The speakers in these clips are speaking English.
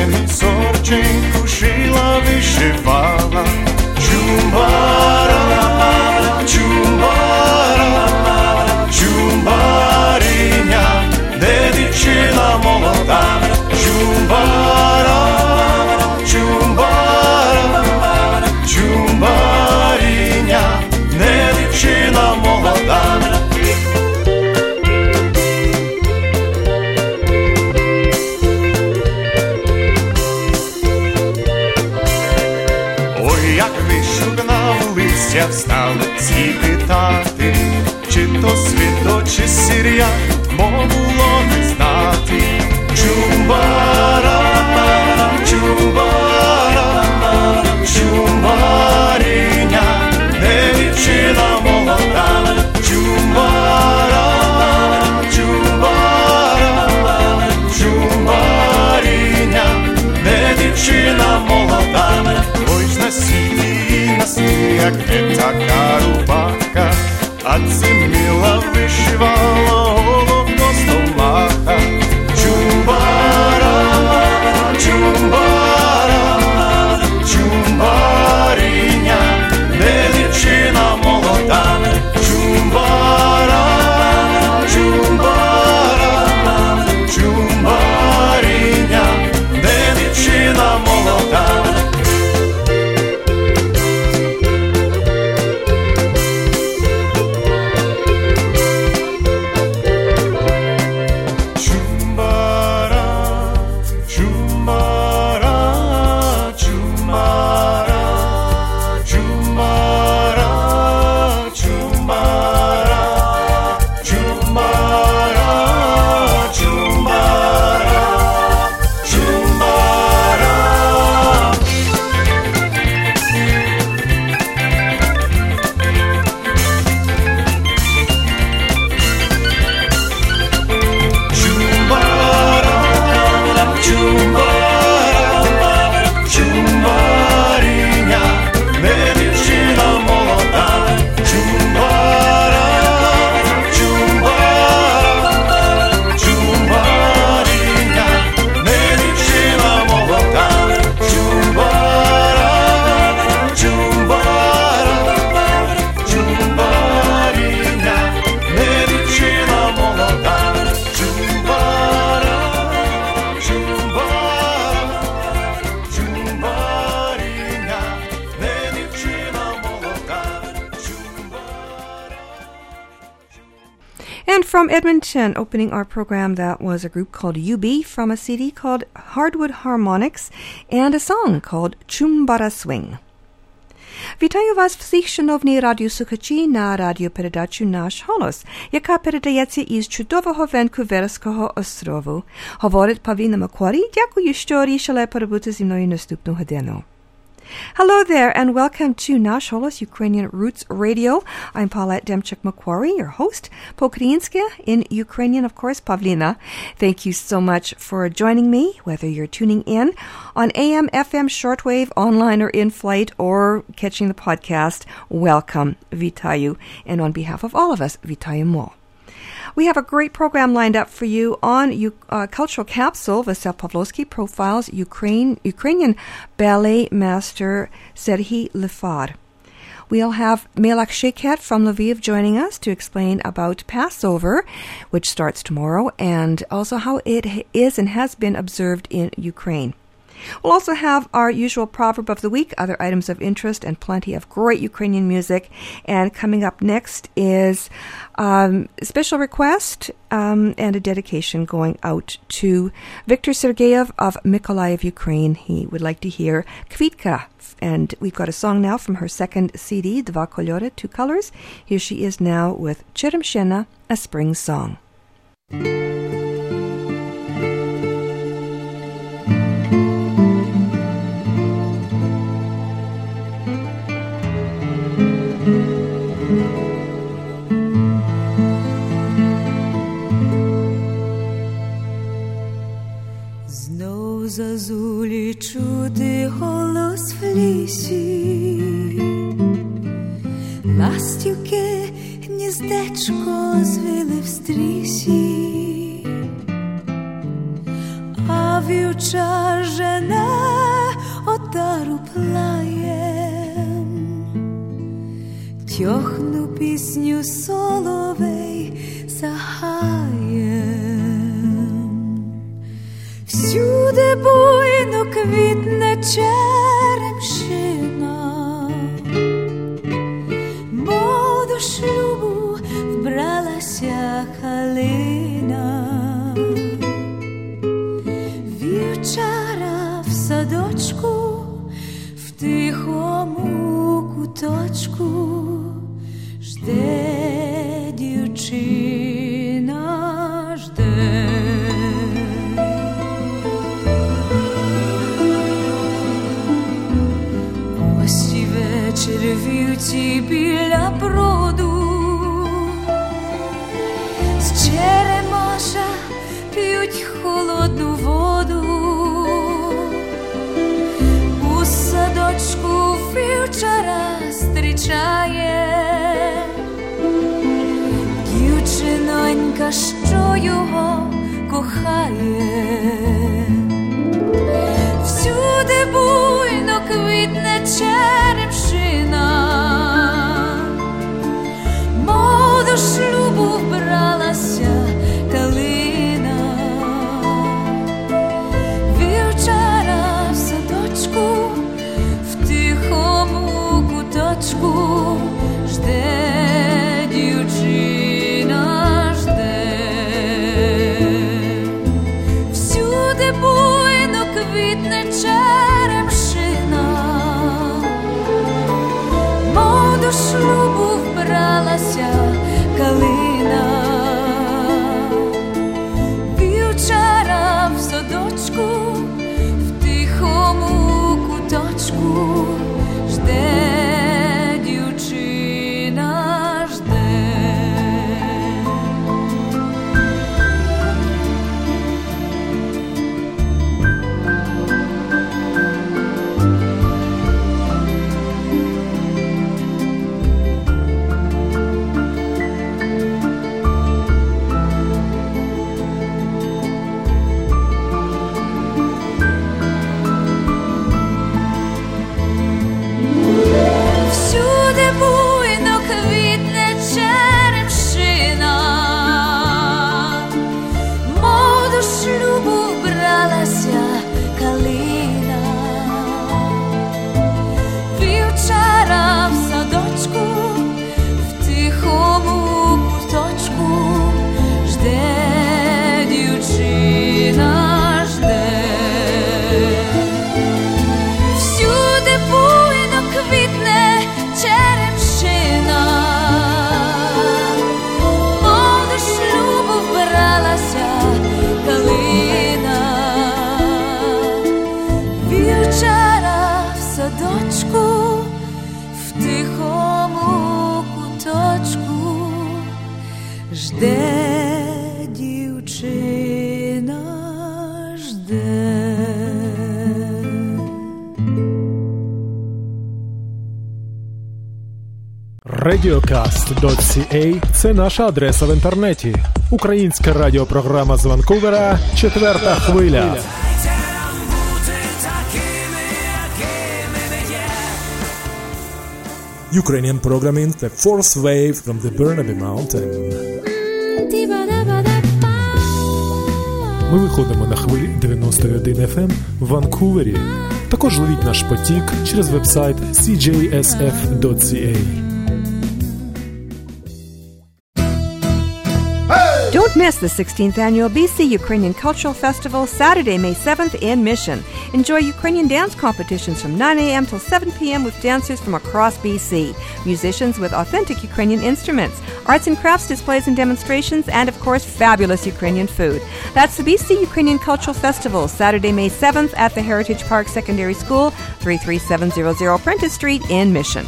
мені сороченьку шила, вишивала. Чумбара, чумбара, чумбариня, де дівчина молода. Чумбара, чумбара, чумбариня, де дівчина молода. Ой, як вишукнавлися, встали всі питати, чи то світло, чи сір'я, бо було не знати. Чумбара, чумбара, чумбариня, де дівчина молода. Чумбара, чумбара, чумбариня, де дівчина молода. Ой ж на світі, як не така рубака, а циміла вишивала головко стомаха. Чумбара, чумбара, чумбариня, де дівчина молода. Чумбара, чумбара, чумбариня, де дівчина молода. And from Edmonton, opening our program, that was a group called UB from a CD called Hardwood Harmonics and a song called Chumbara Swing. Вітаю вас всіх, шановні радіослухачі, на радіопередачу «Наш голос», яка передається із чудового Ванкуверського острову. Говорить Павліна Макварі. Дякую, що рішили перебути зі мною наступну годину. Hello there, and welcome to Nash Holos Ukrainian Roots Radio. I'm Paulette Demchuk-Macquarie, your host. Po-Ukrainske, in Ukrainian, of course, Pavlina. Thank you so much for joining me, whether you're tuning in on AM, FM, shortwave, online or in flight, or catching the podcast. Welcome, Vitayu. And on behalf of all of us, Vitayu Mo. We have a great program lined up for you on Cultural Capsule. Vasyl Pavlovsky profiles Ukrainian ballet master Serhiy Lifar. We'll have Melach Sheket from Lviv joining us to explain about Passover, which starts tomorrow, and also how it is and has been observed in Ukraine. We'll also have our usual proverb of the week, other items of interest, and plenty of great Ukrainian music. And coming up next is a special request and a dedication going out to Viktor Sergeyev of Mykolaiv, Ukraine. He would like to hear Kvitka. And we've got a song now from her second CD, Dva Kolori, Two Colors. Here she is now with Cheremshena, a spring song. Зазулі чути голос в лісі, ластівки гніздечко звили в стрісі, а вівча жене отару плаєм, тьохну пісню соловей за гаєм. Всюди буйно квітне черемшина, мов до шлюбу вбралася калина. Вівчара в садочку, в тихому куточку жде дівчина, жде. Ось і вечір вівці біля пруду, з черемоша п'ють холодну воду. У садочку вівчара зустрічає дівчинонька, що його кохає. Всюди буйно квітне черемшина, мов до шлюбу вбралася калина. Вівчара в садочку, в тихому куточку жде дівчина, жде. Всюди буйно квітне черемшина, мов до шлюбу вбралася калина. Вівчара в садочку, в тихому куточку жде дівчина, жде. Всюди буйно квітне черемшина, мов до шлюбу вбралася калина. Вівчара в садочку, в тихому куточку жде дівчина, жде. Всюди буйно квітне черемшина, мов до шлюбу вбралася калина. Вівчара в садочку, в тихому куточку жде дівчина, жде. Radiocast.ca – це наша адреса в інтернеті. Українська радіопрограма з Ванкувера «Четверта хвиля». Ukrainian programming the fourth wave from the Burnaby Mountain. Ми виходимо на хвилі 91 FM в Ванкувері. Також ловіть наш потік через вебсайт cjsf.ca. Don't miss the 16th annual BC Ukrainian Cultural Festival Saturday, May 7th in Mission. Enjoy Ukrainian dance competitions from 9 a.m. till 7 p.m. with dancers from across BC, musicians with authentic Ukrainian instruments, arts and crafts displays and demonstrations, and of course fabulous Ukrainian food. That's the BC Ukrainian Cultural Festival Saturday, May 7th at the Heritage Park Secondary School, 33700 Prentice Street in Mission.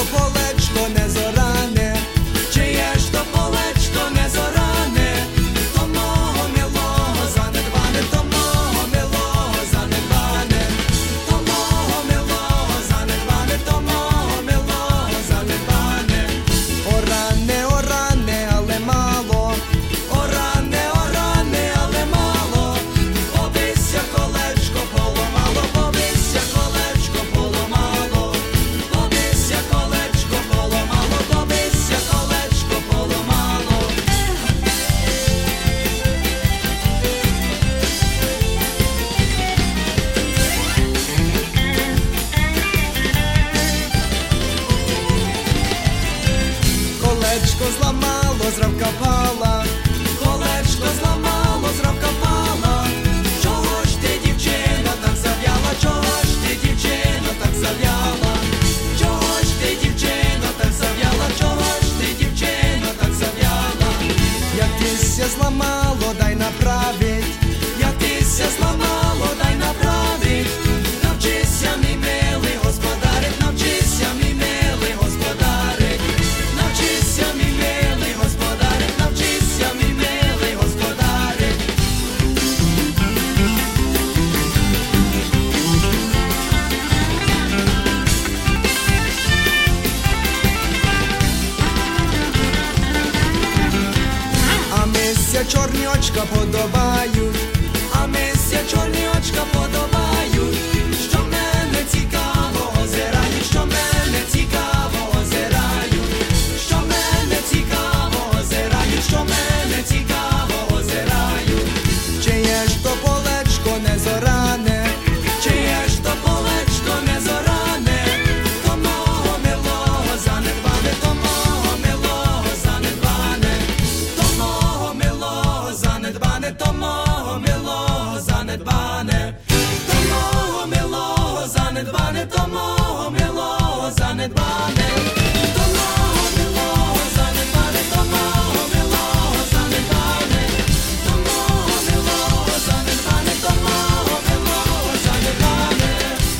полечко не зоране, чиє ж то полечко не зоране, то мого милого занедбане, то мого милого занедбане, то мого милого занедбане, то мого милого занедбане. Оране, але мало, оране, але мало, побися колечко поламало, побися колечко поламало, побися колечко поламало, побися колечко поламало. Колечко зламало, зравка пала, колечко зламало, зравка пала. Чого ж ти, дівчино, так зав'яла, чого ж ти, дівчино, так зав'яла, чого ж ти, дівчино, так зав'яла, чого ж ти, дівчино, так зав'яла. Як тися зламало, дай направить, як тися зламало, дай направить. Навчися, мій милий господарик, навчися, мій милий господарик, навчися, мій милий господарик, навчися, мій милий господарик. А мися чорнячка подобають, а мися чорнячка подобають. Що мене цікаво озирають, що мене цікаво озирають, що мене цікаво озирають, що мене цікаво озирають. Чиє ж то полечко не зоране, чиє ж то полечко не зоране, то мого милого занедбане, то мого милого занедбане, то мого милого занедбане, то мого милого занедбане, то мого милого занедбане, то мого милого занедбане, то мого милого занедбане, то мого милого занедбане, то мого милого занедбане, то мого милого занедбане.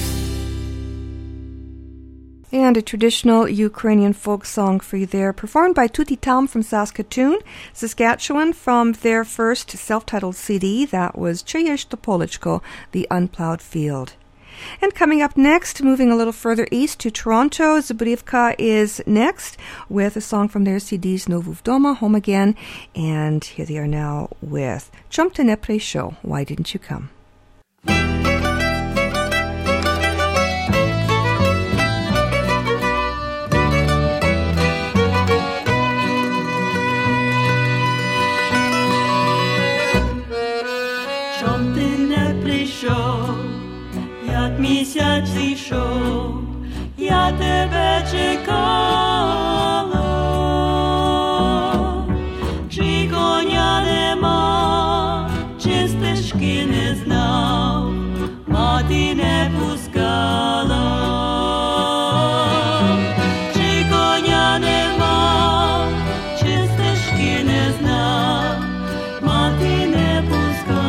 And a traditional Ukrainian folk song for you there, performed by Tutti Tam from Saskatoon, Saskatchewan, from their first self-titled CD. That was Cheyesh Topolichko, The Unplowed Field. And coming up next, moving a little further east to Toronto, Zubrivka is next with a song from their CDs Novu Vdoma, Home Again. And here they are now with Chom Te ne Prийшов, Why Didn't You Come? Чом ти не прийшов, як місяць зійшов, я тебе чекала, чи коня нема, чи стежки не знав, мати не пускала, чи коня нема, чи стежки не знав, мати не пускала.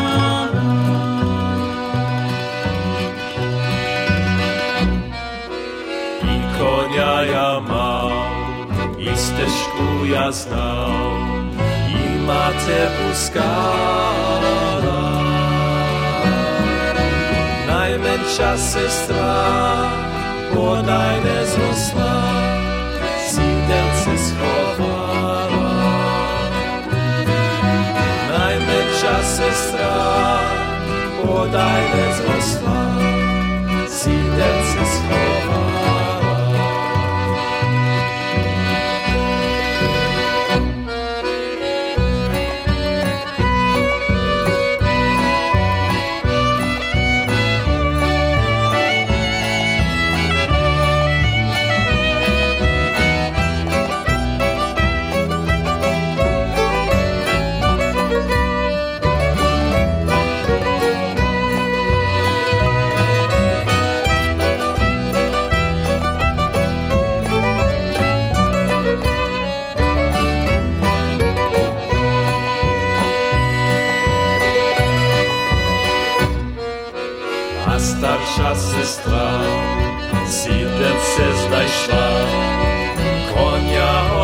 Коня я мав, і стежку я знав, і мати пускала. Найменша сестра, бодай не зросла, сідельце сховала. Найменша сестра, бодай не зросла, сідельце сховала. Старша сестра сідельце знайшла,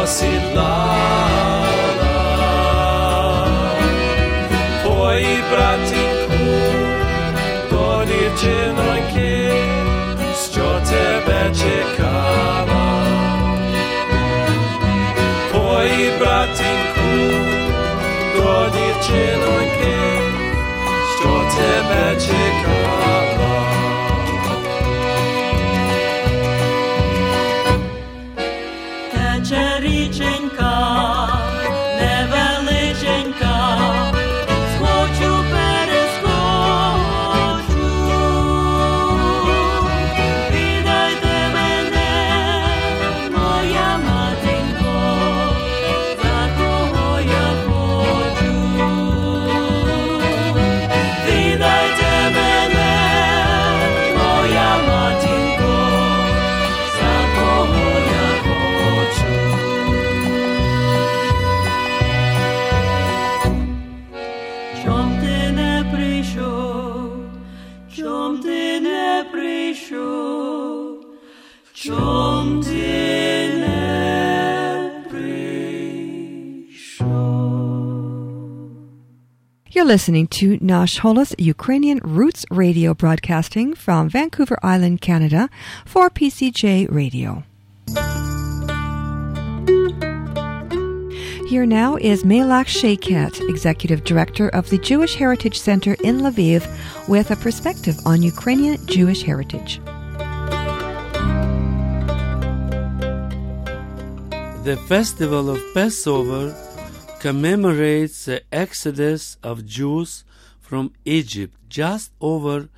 осідлала. Твої братінку, до дівчиноньки, що тебе чекала. Твої братінку, до дівчиноньки, що тебе чекала. Тече річенька, невеличенька, схочу, перескочу. Віддайте мене, моя матінко, за кого я хочу. Віддайте мене, моя матінко, за кого я хочу. Чом ти не прийшов, чом ти не прийшов, чом ти не прийшов. You're listening to Nash Holos Ukrainian Roots Radio, broadcasting from Vancouver Island, Canada, for PCJ Radio. Here now is Melach Shaykat, Executive Director of the Jewish Heritage Center in Lviv, with a perspective on Ukrainian Jewish heritage. The festival of Passover commemorates the exodus of Jews from Egypt just over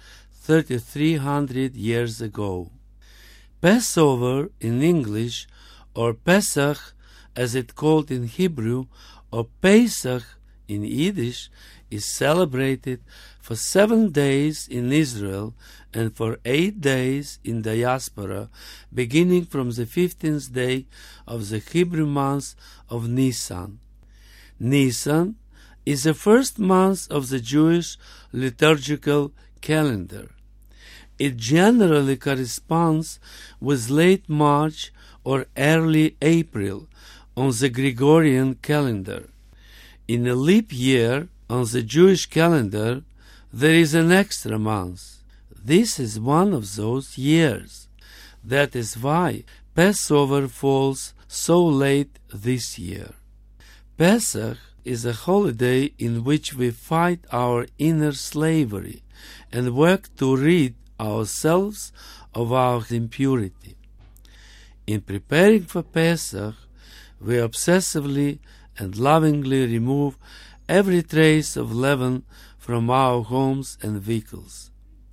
3,300 years ago. Passover in English, or Pesach as it's called in Hebrew, or Pesach in Yiddish, is celebrated for 7 days in Israel and for 8 days in diaspora, beginning from the 15th day of the Hebrew month of Nisan. Nisan is the first month of the Jewish liturgical calendar. It generally corresponds with late March or early April on the Gregorian calendar. In a leap year on the Jewish calendar, there is an extra month. This is one of those years. That is why Passover falls so late this year. Pesach is a holiday in which we fight our inner slavery and work to rid ourselves of our impurity. In preparing for Pesach, we obsessively and lovingly remove every trace of leaven from our homes and vehicles.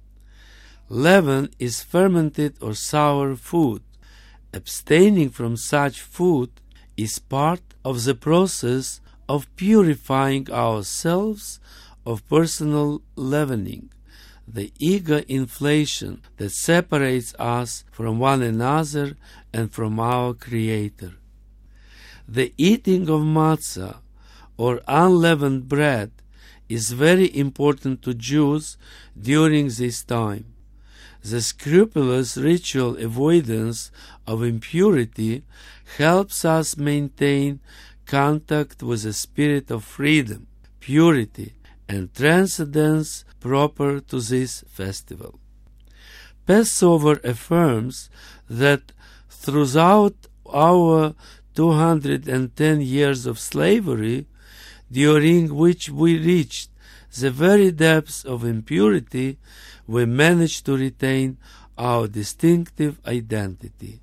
Leaven is fermented or sour food. Abstaining from such food is part of the process of purifying ourselves of personal leavening, the ego inflation that separates us from one another and from our Creator. The eating of matzah, or unleavened bread, is very important to Jews during this time. The scrupulous ritual avoidance of impurity helps us maintain contact with the spirit of freedom, purity, and transcendence proper to this festival. Passover affirms that throughout our 210 years of slavery, during which we reached the very depths of impurity, we managed to retain our distinctive identity.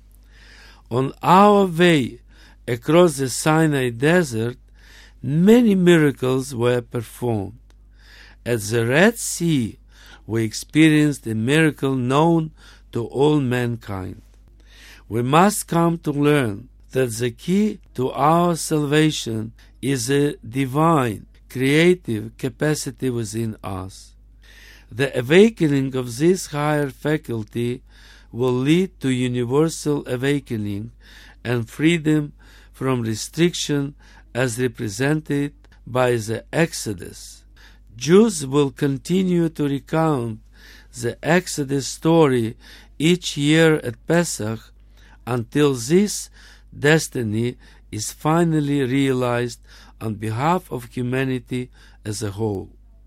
On our way across the Sinai Desert, many miracles were performed. At the Red Sea, we experienced a miracle known to all mankind. We must come to learn that the key to our salvation is a divine, creative capacity within us. The awakening of this higher faculty will lead to universal awakening and freedom from restriction as represented by the Exodus. Jews will continue to recount the Exodus story each year at Pesach until this destiny is finally realized on behalf of humanity as a whole.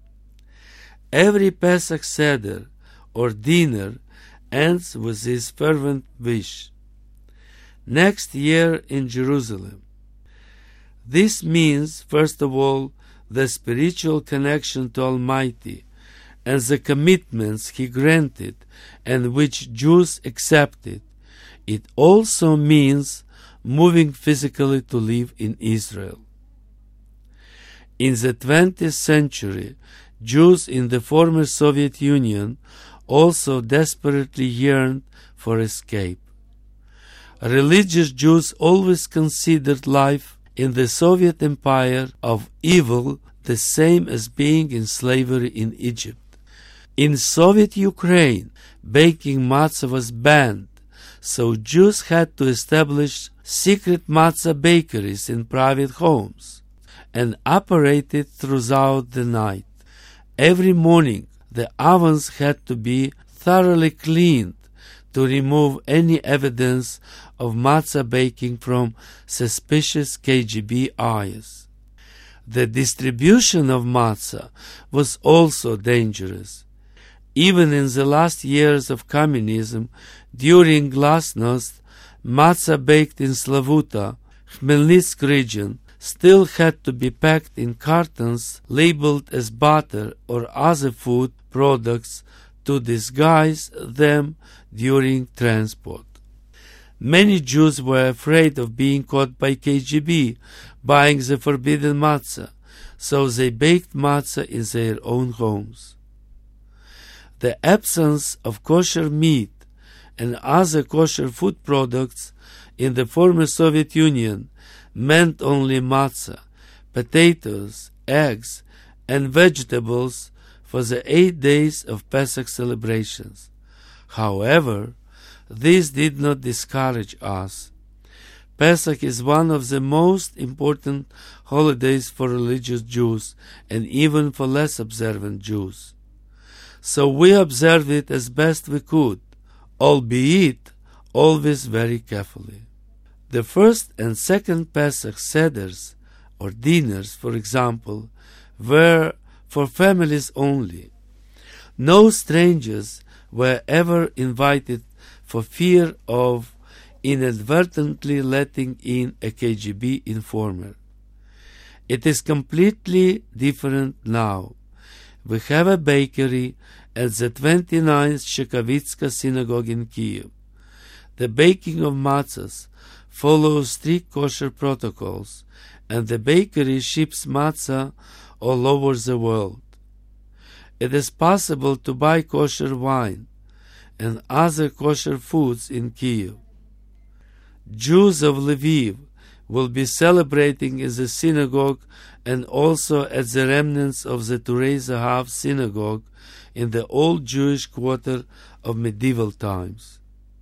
Every Pesach Seder or dinner ends with this fervent wish: next year in Jerusalem. This means, first of all, the spiritual connection to Almighty and the commitments He granted and which Jews accepted. It also means moving physically to live in Israel. In the 20th century, Jews in the former Soviet Union also desperately yearned for escape. Religious Jews always considered life in the Soviet Empire of evil the same as being in slavery in Egypt. In Soviet Ukraine, baking matzah was banned, so Jews had to establish secret matzah bakeries in private homes and operated throughout the night. Every morning, the ovens had to be thoroughly cleaned to remove any evidence of matzah baking from suspicious KGB eyes. The distribution of matzah was also dangerous. Even in the last years of communism, during Glasnost, matzah baked in Slavuta, Khmelnytsk region, still had to be packed in cartons labeled as butter or other food products to disguise them during transport. Many Jews were afraid of being caught by KGB buying the forbidden matzah, so they baked matzah in their own homes. The absence of kosher meat and other kosher food products in the former Soviet Union meant only matzah, potatoes, eggs, and vegetables for the 8 days of Pesach celebrations. However, this did not discourage us. Pesach is one of the most important holidays for religious Jews and even for less observant Jews. So we observed it as best we could, albeit always very carefully. The first and second Pesach Seders, or dinners, for example, were for families only. No strangers were ever invited for fear of inadvertently letting in a KGB informer. It is completely different now. We have a bakery at the 29th Shekovitska synagogue in Kiev. The baking of matzahs follows strict kosher protocols, and the bakery ships matzah all over the world. It is possible to buy kosher wine and other kosher foods in Kiev. Jews of Lviv will be celebrating in the synagogue and also at the remnants of the Turei Zahav synagogue in the old Jewish quarter of medieval times.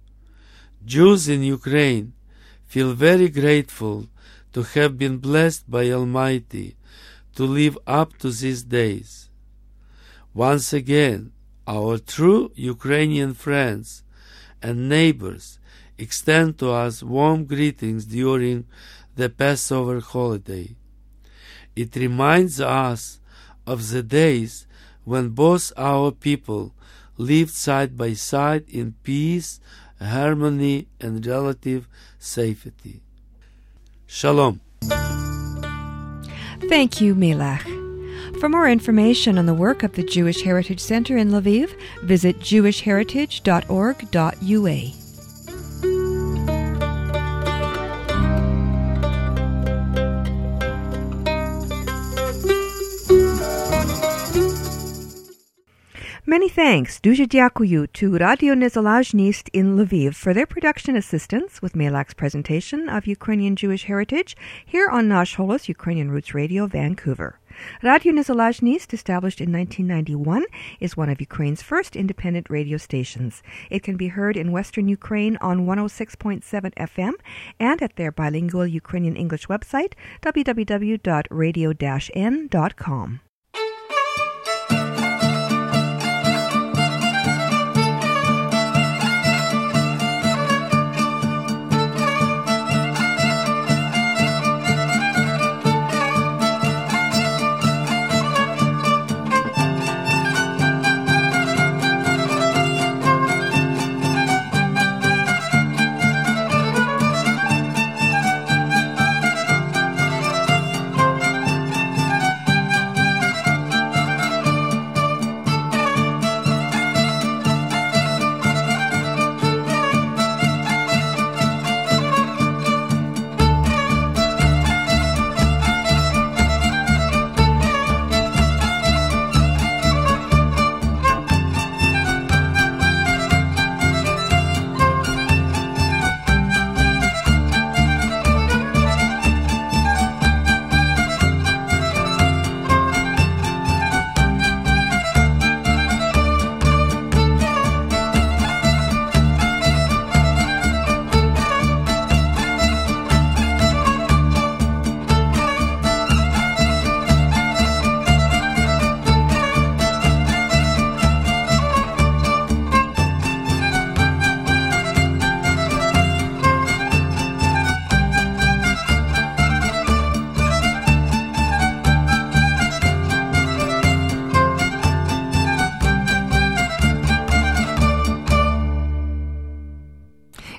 Jews in Ukraine feel very grateful to have been blessed by Almighty to live up to these days. Once again, our true Ukrainian friends and neighbors extend to us warm greetings during the Passover holiday. It reminds us of the days when both our people lived side by side in peace, harmony, and relative safety. Shalom. Thank you, Melech. For more information on the work of the Jewish Heritage Center in Lviv, visit jewishheritage.org.ua. Many thanks, Дуже дякую, to Radio Nezalezhnyst in Lviv for their production assistance with Melech's presentation of Ukrainian Jewish heritage here on Nash Holos Ukrainian Roots Radio, Vancouver. Radio Nezalezhnyst, established in 1991, is one of Ukraine's first independent radio stations. It can be heard in Western Ukraine on 106.7 FM and at their bilingual Ukrainian-English website, www.radio-n.com.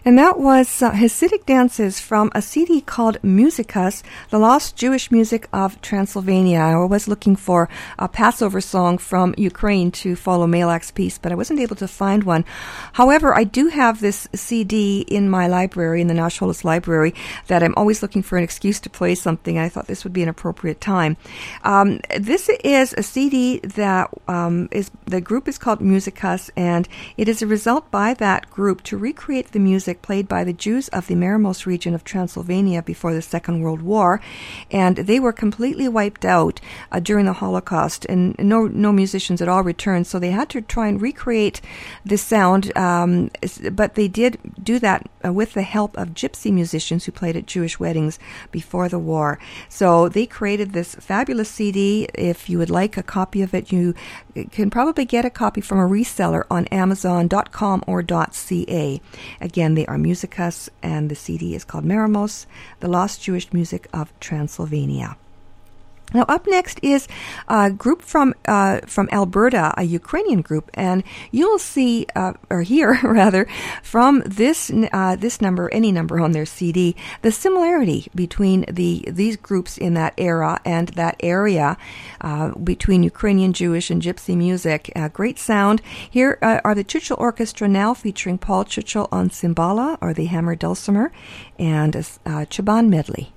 And that was Hasidic dances from a CD called Musicas, The Lost Jewish Music of Transylvania. I was looking for a Passover song from Ukraine to follow Malak's piece, but I wasn't able to find one. However, I do have this CD in my library, in the Nash-Holos Library, that I'm always looking for an excuse to play something. I thought this would be an appropriate time. This is a CD that the group is called Musicas, and it is a result by that group to recreate the music played by the Jews of the Meramos region of Transylvania before the Second World War, and they were completely wiped out during the Holocaust, and no musicians at all returned, so they had to try and recreate the sound, but they did do that with the help of gypsy musicians who played at Jewish weddings before the war. So they created this fabulous CD. If you would like a copy of it, you can probably get a copy from a reseller on Amazon.com or .ca. Again, they are Musicas, and the CD is called Meramos, The Lost Jewish Music of Transylvania. Now, up next is a group from Alberta, a Ukrainian group, and you'll see or hear rather from this number, any number on their CD, the similarity between these groups in that era and that area between Ukrainian Jewish and Gypsy music. Great sound. Here are the Chuchel Orchestra now, featuring Paul Chuchel on cymbala or the hammer dulcimer, and a Chaban medley.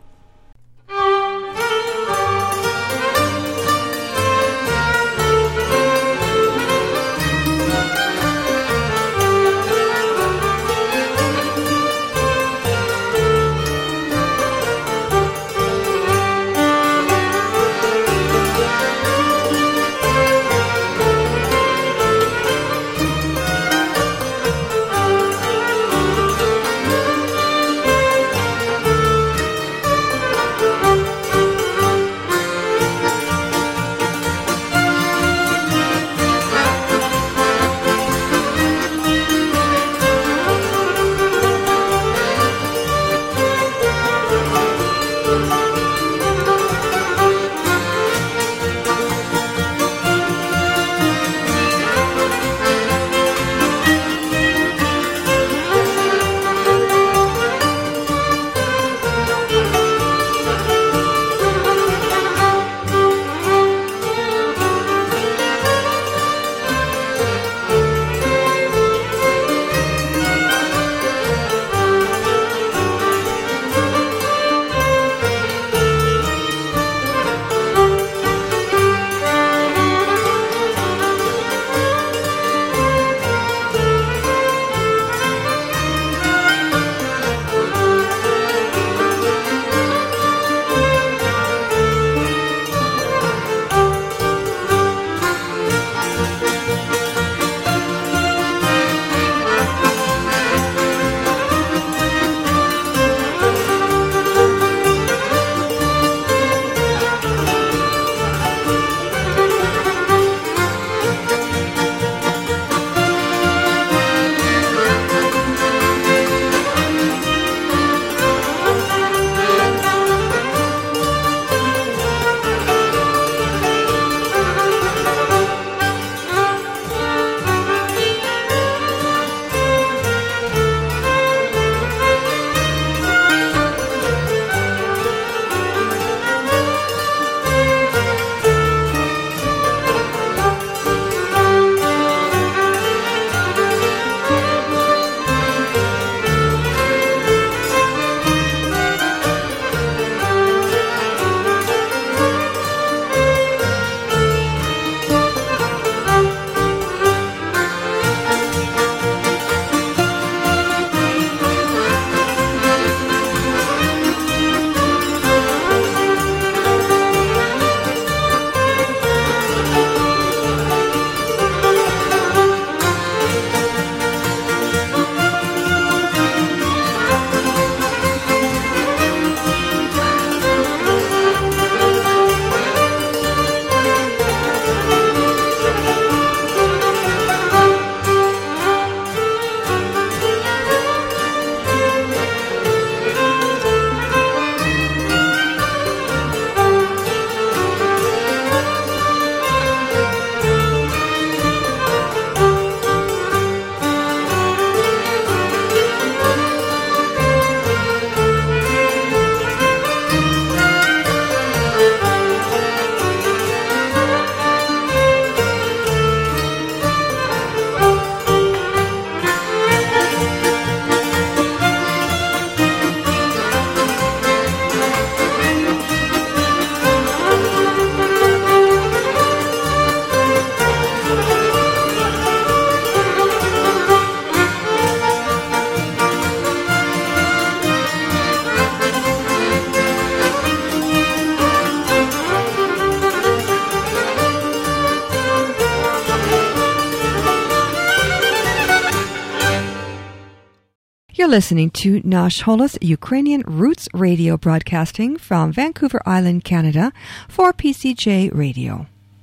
You're listening to Nash Holos Ukrainian Roots Radio, broadcasting from Vancouver Island, Canada, for PCJ Radio.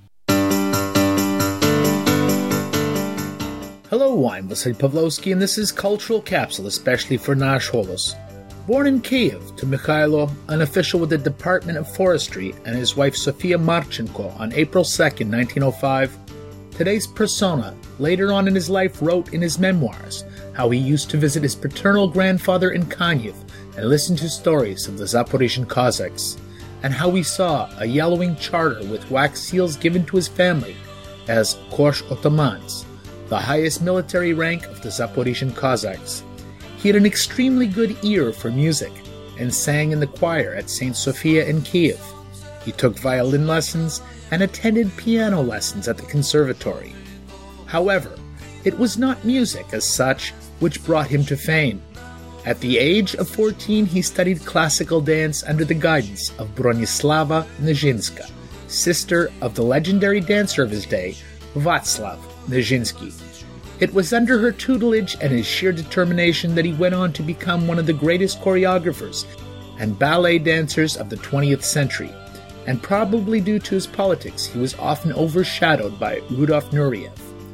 Hello, I'm Vasily Pavlovsky, and this is Cultural Capsule, especially for Nash Holos. Born in Kyiv to Mikhailo, an official with the Department of Forestry, and his wife Sofia Marchenko on April 2nd, 1905, today's persona later on in his life wrote in his memoirs how he used to visit his paternal grandfather in Kanyev and listen to stories of the Zaporizhian Cossacks, and how he saw a yellowing charter with wax seals given to his family as Korsh Otamans, the highest military rank of the Zaporizhian Cossacks. He had an extremely good ear for music and sang in the choir at St. Sophia in Kyiv. He took violin lessons and attended piano lessons at the conservatory. However, it was not music as such which brought him to fame. At the age of 14, he studied classical dance under the guidance of Bronislava Nijinsky, sister of the legendary dancer of his day, Václav Nijinsky. It was under her tutelage and his sheer determination that he went on to become one of the greatest choreographers and ballet dancers of the 20th century, and probably due to his politics, he was often overshadowed by Rudolf Nureyev.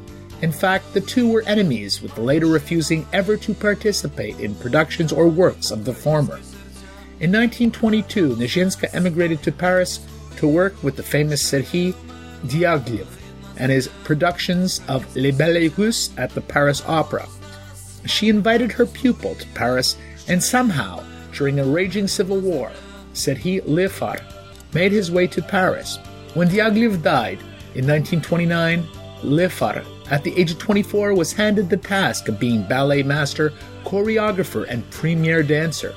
In fact, the two were enemies, with the latter refusing ever to participate in productions or works of the former. In 1922, Nijinsky emigrated to Paris to work with the famous Serhiy Diaghilev and his productions of Les Ballets Russes at the Paris Opera. She invited her pupil to Paris, and somehow, during a raging civil war, Serhiy Lefar made his way to Paris. When Diaghilev died in 1929, Lefar, at the age of 24, was handed the task of being ballet master, choreographer, and premier dancer.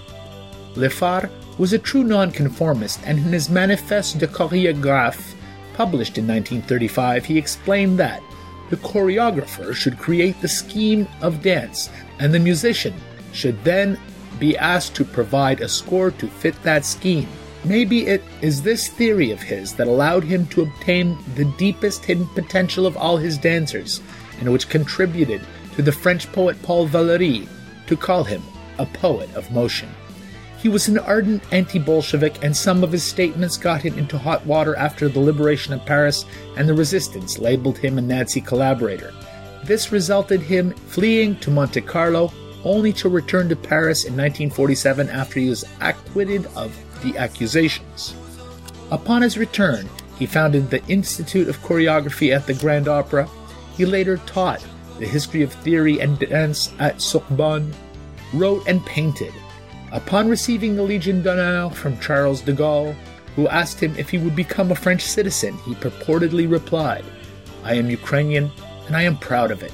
Lefar was a true nonconformist, and in his Manifeste de chorégraphe, published in 1935, he explained that the choreographer should create the scheme of dance, and the musician should then be asked to provide a score to fit that scheme. Maybe it is this theory of his that allowed him to obtain the deepest hidden potential of all his dancers, and which contributed to the French poet Paul Valéry to call him a poet of motion. He was an ardent anti-Bolshevik, and some of his statements got him into hot water after the liberation of Paris, and the resistance labeled him a Nazi collaborator. This resulted him fleeing to Monte Carlo, only to return to Paris in 1947 after he was acquitted of the accusations. Upon his return, he founded the Institute of Choreography at the Grand Opera. He later taught the history of theory and dance at Sorbonne, wrote and painted. Upon receiving the Legion d'Honneur from Charles de Gaulle, who asked him if he would become a French citizen, he purportedly replied, "I am Ukrainian, and I am proud of it."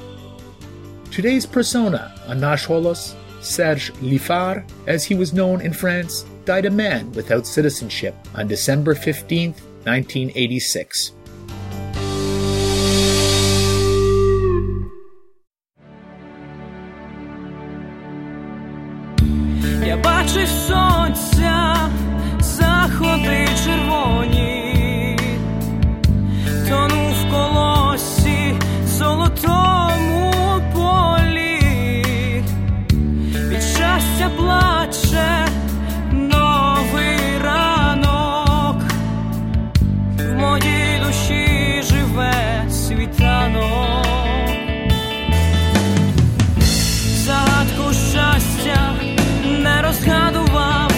Today's persona on Nash Holos, Serge Lefar, as he was known in France, died a man without citizenship on December 15, 1986. Я бачив сонця, заходи червоні, тонув в колосі, золотому полі, від щастя плаче новий ранок, в моїй душі живе світанок, загадку щастя не розгадував,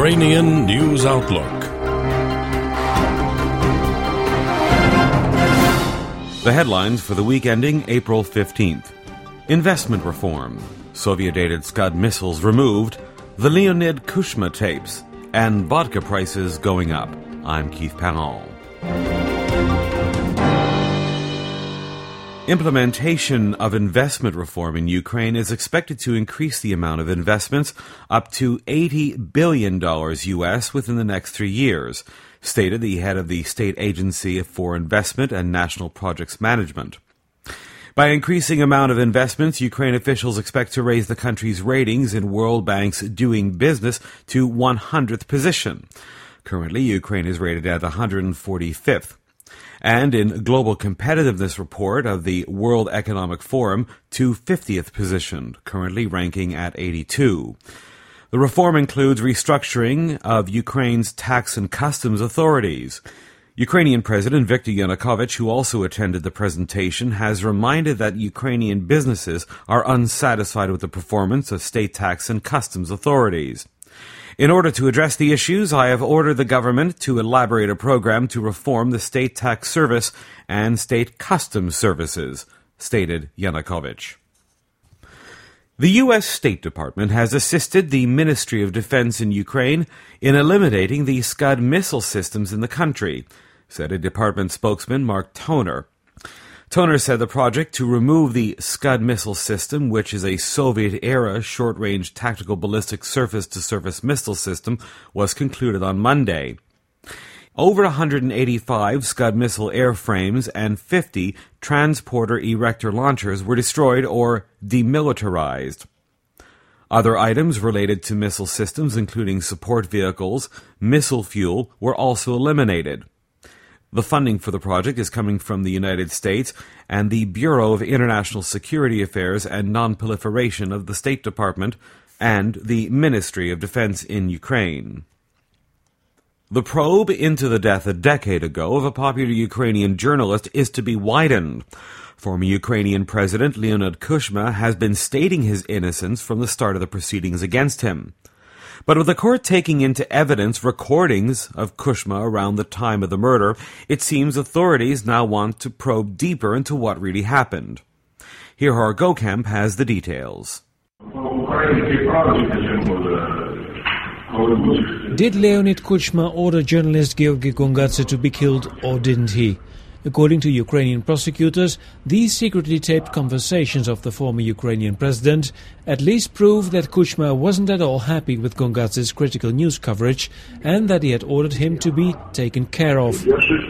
Ukrainian News Outlook. The headlines for the week ending April 15th. Investment reform. Soviet-dated Scud missiles removed. The Leonid Kuchma tapes. And vodka prices going up. I'm Keith Panall. Implementation of investment reform in Ukraine is expected to increase the amount of investments up to $80 billion U.S. within the next 3 years, stated the head of the State Agency for Investment and National Projects Management. By increasing amount of investments, Ukraine officials expect to raise the country's ratings in World Bank's Doing Business to 100th position. Currently, Ukraine is rated at 145th. And in Global Competitiveness Report of the World Economic Forum to 50th position, currently ranking at 82. The reform includes restructuring of Ukraine's tax and customs authorities. Ukrainian President Viktor Yanukovych, who also attended the presentation, has reminded that Ukrainian businesses are unsatisfied with the performance of state tax and customs authorities. In order to address the issues, I have ordered the government to elaborate a program to reform the state tax service and state customs services, stated Yanukovych. The U.S. State Department has assisted the Ministry of Defense in Ukraine in eliminating the Scud missile systems in the country, said a department spokesman, Mark Toner. Toner said the project to remove the Scud missile system, which is a Soviet-era short-range tactical ballistic surface-to-surface missile system, was concluded on Monday. Over 185 Scud missile airframes and 50 transporter erector launchers were destroyed or demilitarized. Other items related to missile systems, including support vehicles, missile fuel, were also eliminated. The funding for the project is coming from the United States and the Bureau of International Security Affairs and Non-Proliferation of the State Department and the Ministry of Defense in Ukraine. The probe into the death a decade ago of a popular Ukrainian journalist is to be widened. Former Ukrainian President Leonid Kuchma has been stating his innocence from the start of the proceedings against him. But with the court taking into evidence recordings of Kuchma around the time of the murder, it seems authorities now want to probe deeper into what really happened. Here, Har Gokamp has the details. Did Leonid Kuchma order journalist Georgy Gongadze to be killed, or didn't he? According to Ukrainian prosecutors, these secretly taped conversations of the former Ukrainian president at least prove that Kuchma wasn't at all happy with Gongadze's critical news coverage and that he had ordered him to be taken care of.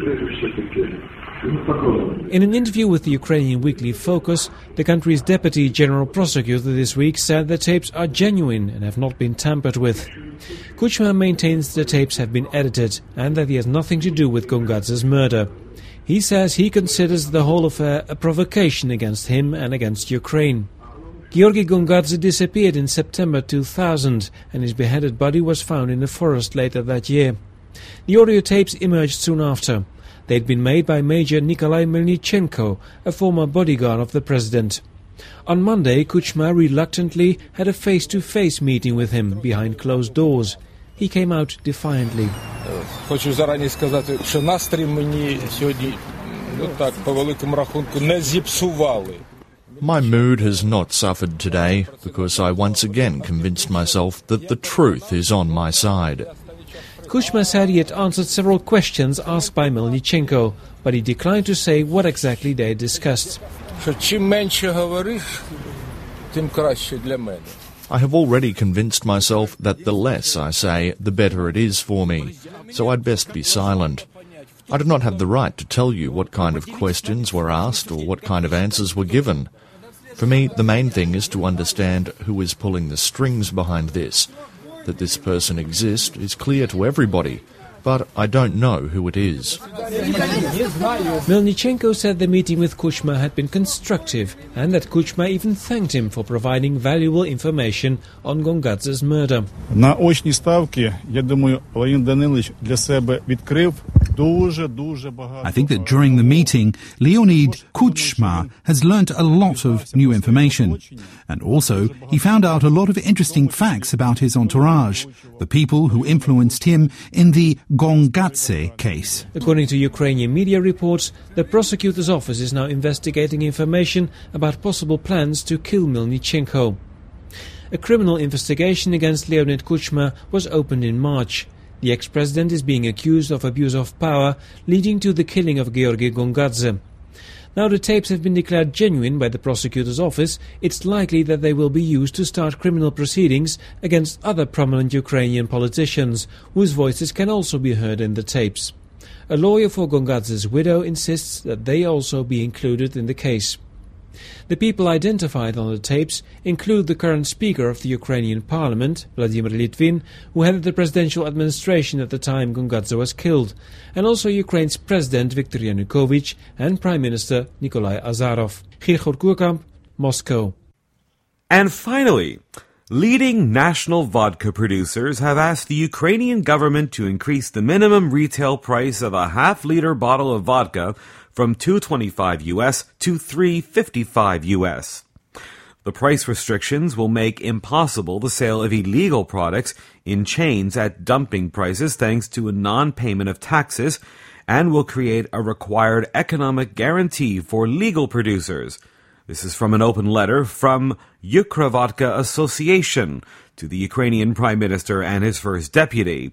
In an interview with the Ukrainian weekly Focus, the country's deputy general prosecutor this week said the tapes are genuine and have not been tampered with. Kuchma maintains the tapes have been edited and that he has nothing to do with Gongadze's murder. He says he considers the whole affair a provocation against him and against Ukraine. Georgy Gongadze disappeared in September 2000 and his beheaded body was found in a forest later that year. The audio tapes emerged soon after. They'd been made by Major Nikolai Melnichenko, a former bodyguard of the president. On Monday, Kuchma reluctantly had a face-to-face meeting with him behind closed doors. He came out defiantly. Хочу зарані сказати, що настрій мені сьогодні, так, по великому рахунку, не зіпсували. My mood has not suffered today because I once again convinced myself that the truth is on my side. Kuchma said he had answered several questions asked by Melnichenko, but he declined to say what exactly they discussed. Що чим менше говориш, тим краще для мене. I have already convinced myself that the less I say, the better it is for me, so I'd best be silent. I do not have the right to tell you what kind of questions were asked or what kind of answers were given. For me, the main thing is to understand who is pulling the strings behind this. That this person exists is clear to everybody, but I don't know who it is. Melnichenko said the meeting with Kuchma had been constructive and that Kuchma even thanked him for providing valuable information on Gongadze's murder. На очні ставки, я думаю, Леонід Данилович для себе відкрив I think that during the meeting, Leonid Kuchma has learnt a lot of new information. And also, he found out a lot of interesting facts about his entourage, the people who influenced him in the Gongadze case. According to Ukrainian media reports, the prosecutor's office is now investigating information about possible plans to kill Melnichenko. A criminal investigation against Leonid Kuchma was opened in March. The ex-president is being accused of abuse of power, leading to the killing of Georgy Gongadze. Now the tapes have been declared genuine by the prosecutor's office. It's likely that they will be used to start criminal proceedings against other prominent Ukrainian politicians, whose voices can also be heard in the tapes. A lawyer for Gongadze's widow insists that they also be included in the case. The people identified on the tapes include the current Speaker of the Ukrainian Parliament, Vladimir Litvin, who headed the presidential administration at the time Gongadze was killed, and also Ukraine's President Viktor Yanukovych and Prime Minister Nikolai Azarov. Chirchot Gurkamp, Moscow. And finally, leading national vodka producers have asked the Ukrainian government to increase the minimum retail price of a half-liter bottle of vodka from $2.25 US to $3.55 US. The price restrictions will make impossible the sale of illegal products in chains at dumping prices thanks to a non-payment of taxes, and will create a required economic guarantee for legal producers. This is from an open letter from Ukra-Vodka Association to the Ukrainian Prime Minister and his first deputy.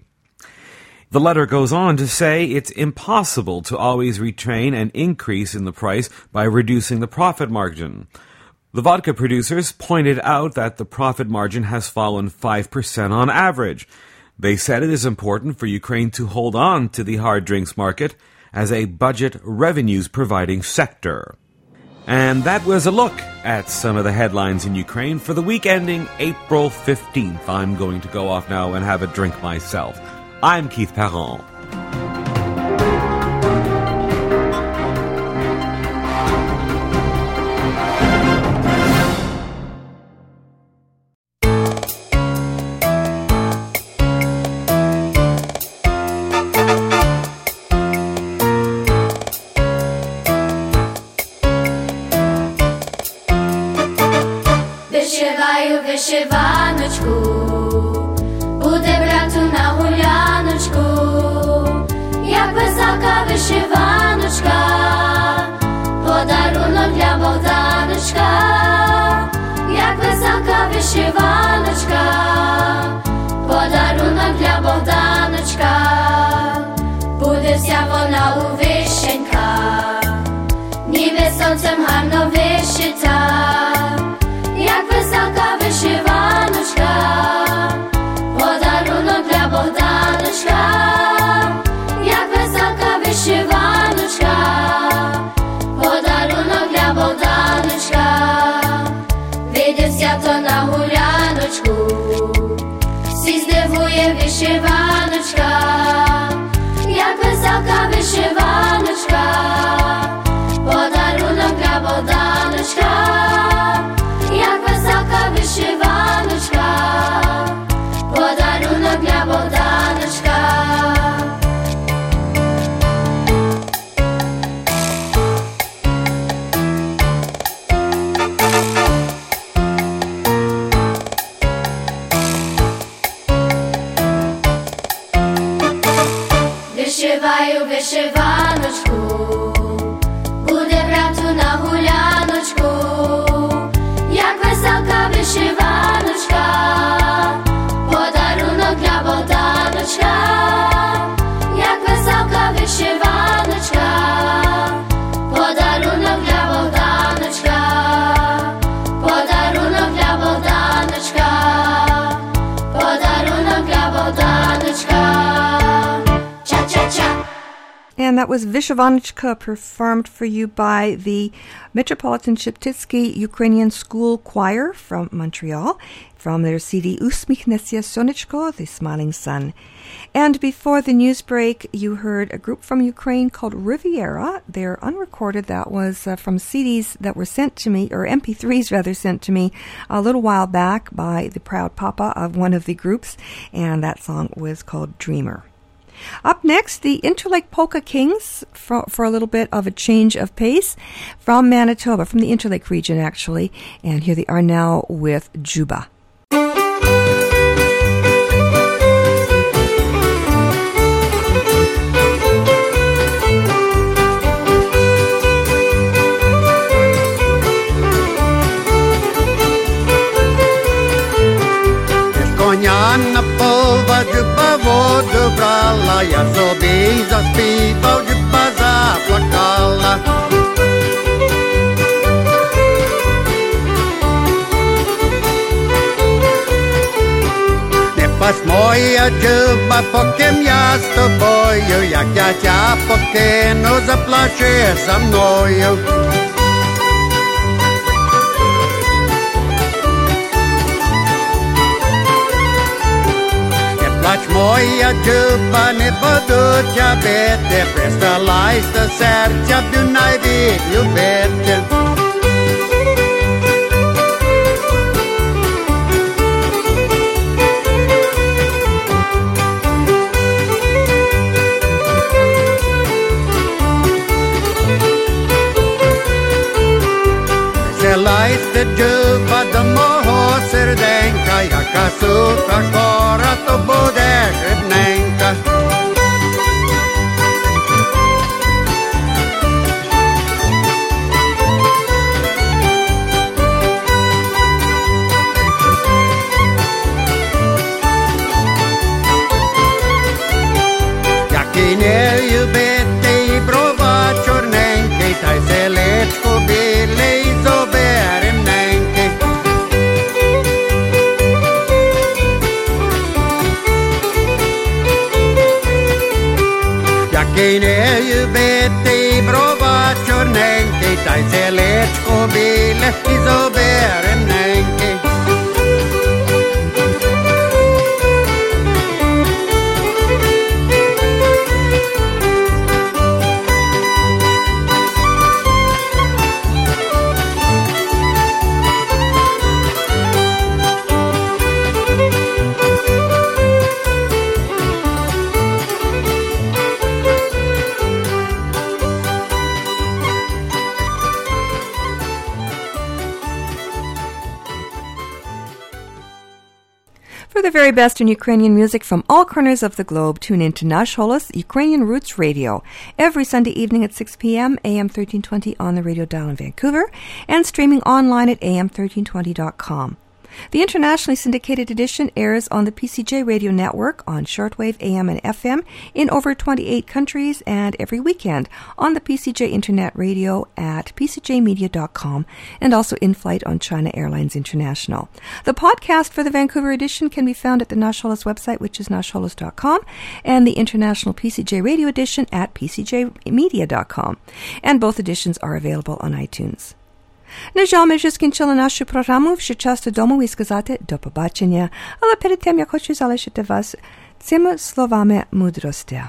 The letter goes on to say it's impossible to always retain an increase in the price by reducing the profit margin. The vodka producers pointed out that the profit margin has fallen 5% on average. They said it is important for Ukraine to hold on to the hard drinks market as a budget revenues providing sector. And that was a look at some of the headlines in Ukraine for the week ending April 15th. I'm going to go off now and have a drink myself. I'm Keith Perron. Вишиваю вишиваночку, буде брату на гуляночку, як висока вишиваночка, подарунок для Богданочка, як висока вишиваночка, подарунок для Богданочка, буде вся вона у вишеньках, ніби сонцем гарно вишита. Як висока вишиваночка, подарунок для Богданочка, як висока вишиваночка, подарунок для Богданочка, видився то на гуляночку, всі здивує вишиваночка, як висока вишиваночка, подарунок для Богданочка. Як висока вишиваночка, подарунок для Богданочка. Вишиваю вишиваночку, буде брату на гуляночку. Як висока вишиваночка, подарунок для Богданочка, як висока вишиваночка, подарунок для Богданочка, подарунок для Богданочка, подарунок для Богданочка. Cha-cha-cha. And that was Vishivanochka, performed for you by the Metropolitan Sheptytsky Ukrainian School Choir from Montreal, from their CD Usmikhnetsia Sonechko, The Smiling Sun. And before the news break, you heard a group from Ukraine called Riviera. They're unrecorded. That was from CDs that were sent to me, or MP3s rather, sent to me a little while back by the proud papa of one of the groups, and that song was called Dreamer. Up next, the Interlake Polka Kings for a little bit of a change of pace from Manitoba, from the Interlake region actually. And here they are now with Juba. Коня на полва, Джуба воду брала, я собі заспівав, Джуба заплакала. Не пас моя Джуба, поким я з тобою, як я тя покину, заплачеш за мною. Плач моя Джуба, не буду тя бити, присталась до серця, б'ю найвілюбити. Веселайся, Джуба, до мого серденька, яка суха кора, то буде грибненька. Як і не любити, і брова чорненький, та й селечко біле, і зуби ремненькі. Який не любити, і брова чорненький, та й селечко біле, і зуби ремненькі. For the very best in Ukrainian music from all corners of the globe, tune in to Nash Holos Ukrainian Roots Radio every Sunday evening at 6 p.m. AM 1320 on the radio dial in Vancouver and streaming online at am1320.com. The internationally syndicated edition airs on the PCJ Radio Network on shortwave AM and FM in over 28 countries and every weekend on the PCJ Internet Radio at pcjmedia.com and also in flight on China Airlines International. The podcast for the Vancouver edition can be found at the Nash Holos website, which is nashholos.com, and the international PCJ Radio edition at pcjmedia.com. And both editions are available on iTunes. На жаль, ми вже скінчили нашу програму, вже час додому і сказати до побачення, але перед тим я хочу залишити вас цими словами мудрості.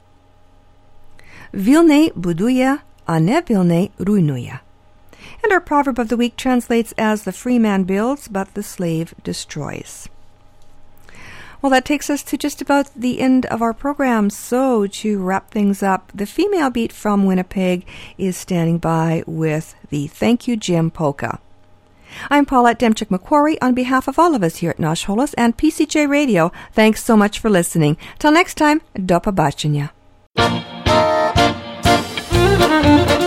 Вільний будує, а не вільний руйнує. And our proverb of the week translates as the free man builds, but the slave destroys. Well, that takes us to just about the end of our program. So, to wrap things up, the female beat from Winnipeg is standing by with the Thank You Jim polka. I'm Paulette Demchik-McQuarrie on behalf of all of us here at Nash Holos and PCJ Radio. Thanks so much for listening. Till next time, do побачення.